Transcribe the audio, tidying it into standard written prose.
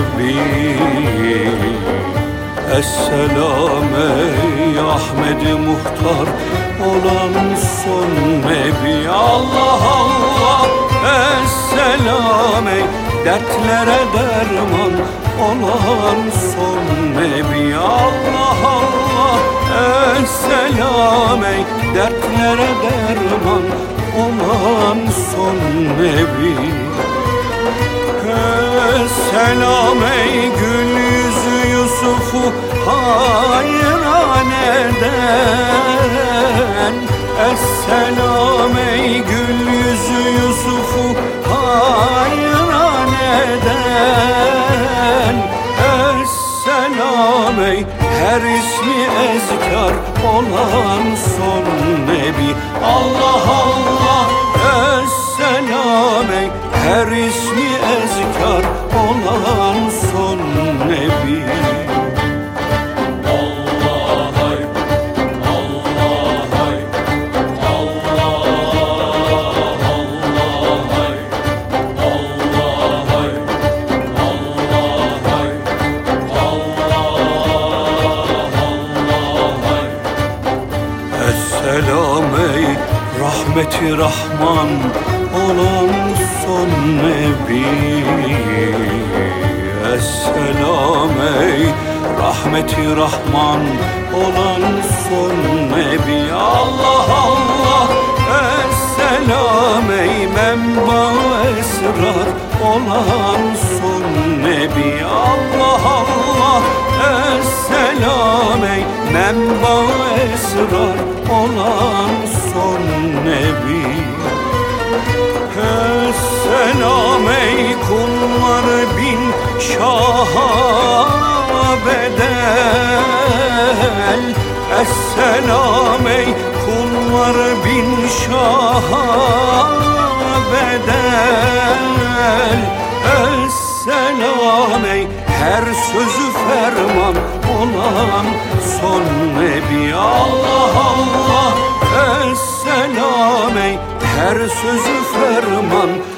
Nebi. Esselam ey Ahmed-i Muhtar olan son Nebi. Allah Allah, esselam ey dertlere derman olan son Nebi. Allah Allah, esselam ey dertlere derman olan son Nebi. Esselam ey gül yüzü Yusuf'u hayran eden. Esselam ey gül yüzü Yusuf'u hayran eden. Esselam ey her ismi ezkar olan son Nebi. Allah Allah, esselam ey her ismi ezkar olan son Nebi. Esselam ey rahmeti Rahman olan son Nebi. Esselam ey rahmeti Rahman olan son Nebi. Allah Allah, esselam ey menba esrar olan son Nebi. Allah Allah, esselam ey menba esrar olan son Nebi. Esselam ey kulları bin şaha bedel. Esselam ey kulları bin şaha bedel. Esselam ey her sözü ferman olan son Nebi. Allah Allah, esselam ey her sözü ferman